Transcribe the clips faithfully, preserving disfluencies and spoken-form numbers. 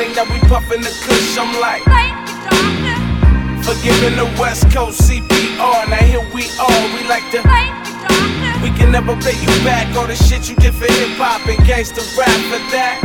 chronic, now we puffin' the kush. I'm like, forgiving the West Coast C P R. Now here we are, we like to. We can never pay you back all the shit you did for hip hop and gangsta rap for that.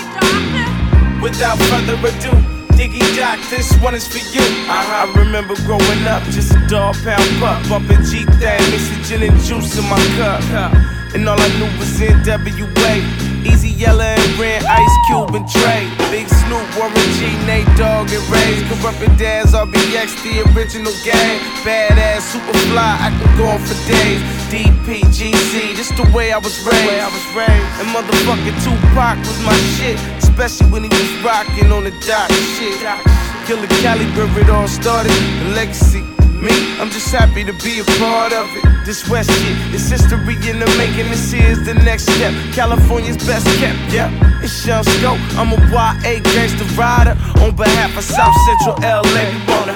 Without further ado, Diggy Doc, this one is for you. Uh-huh. I remember growing up, just a dog pound pup, bumping G-Thang, mixing gin and juice in my cup. And all I knew was N W A, Easy Yella and Ren, Ice Cube and Dre, Big Snoop, Warren G, Nate Dogg and Rays, Corrupted Dads, R B X, the original gang, badass, super fly, I can go on for days. D P G C, just the way I was raised. I was raised. And motherfucking Tupac was my shit, especially when he was rocking on the dock shit. Killer Caliber, it all started, the legacy. Me, I'm just happy to be a part of it. This West shit is history in the making. This is the next step. California's best kept, yeah. It's Young Scope. I'm a Y A gangster rider on behalf of South Central L A. We wanna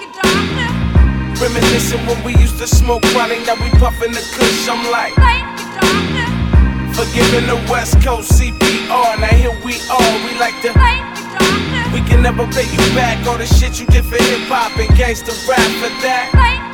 reminiscing when we used to smoke chronic. Now we puffin' the kush. I'm like, forgiving the West Coast C P R. Now here we are. We like to. We can never pay you back all the shit you did for hip hop and gangsta rap for that.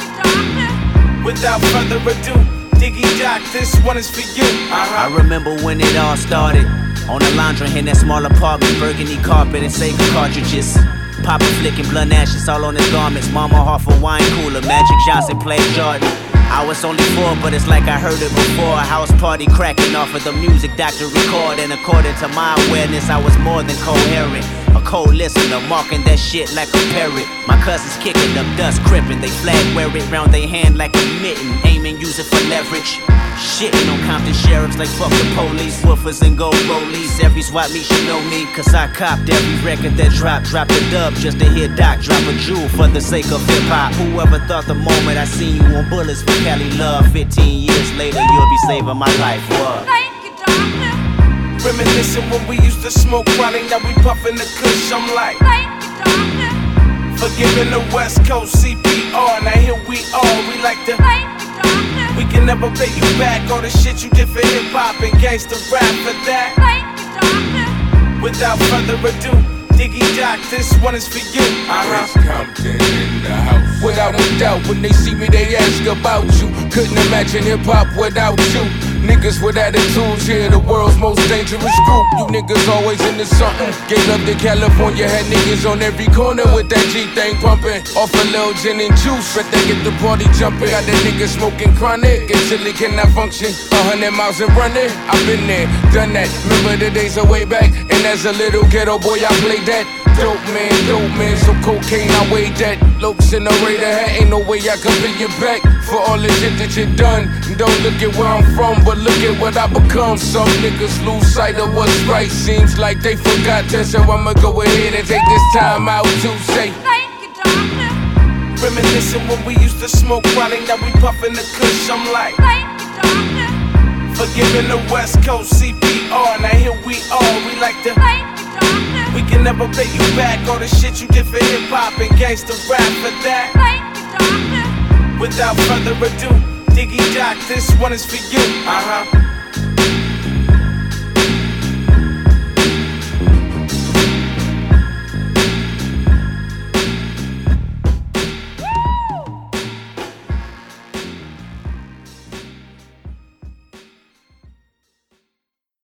Without further ado, Diggy Doc, this one is for you. Uh-huh. I remember when it all started. On the laundry in that small apartment, burgundy carpet and Sega cartridges. Papa flicking blunt ashes all on his garments. Mama off a wine cooler, Magic Johnson played Jordan. I was only four, but it's like I heard it before. A house party cracking off of the music doctor record. And according to my awareness, I was more than coherent. A cold listener, marking that shit like a parrot. My cousins kicking up dust, crippin'. They flag wear it round their hand like a mitten. Aiming, use it for leverage. Shitting on Compton sheriffs like fuck the police. Woofers and gold rollies. Every swap meet should know me, cause I copped every record that dropped. Dropped a dub just to hear Doc drop a jewel for the sake of hip hop. Whoever thought the moment I seen you on Bullets for Cali Love, fifteen years later you'll be saving my life. What? Reminiscing when we used to smoke chronic, now we puffin' the kush. I'm like, forgiving the West Coast C P R. Now here we are, we like to. We can never pay you back all the shit you did for hip hop and gangsta rap for that. Without further ado, Diggy Doc, this one is for you. Uh-huh. Compton in the house. Without a doubt, when they see me, they ask about you. Couldn't imagine hip hop without you. Niggas with attitudes here, the world's most dangerous group. You niggas always into something. Gave up to California, had niggas on every corner with that G-thing pumping. Off a little gin and juice, but they get the party jumping. Got that nigga smoking chronic until he cannot function. A hundred miles and running, I've been there, done that. Remember the days of way back, and as a little ghetto boy, I played that. Dope man, dope man, so cocaine, I weighed that. Lokes in the Raider hat, ain't no way I can pay you back for all the shit that you done. Don't look at where I'm from, but look at what I become. Some niggas lose sight of what's right. Seems like they forgot that, so I'ma go ahead and take this time out to say. Reminiscing when we used to smoke chronic, now we puffin' the kush. I'm like, forgiving the West Coast C P R. Now here we are, we like to. We can never pay you back all the shit you did for hip hop and gangsta rap for that. Without further ado, Diggy Doc, this one is for you. Uh-huh.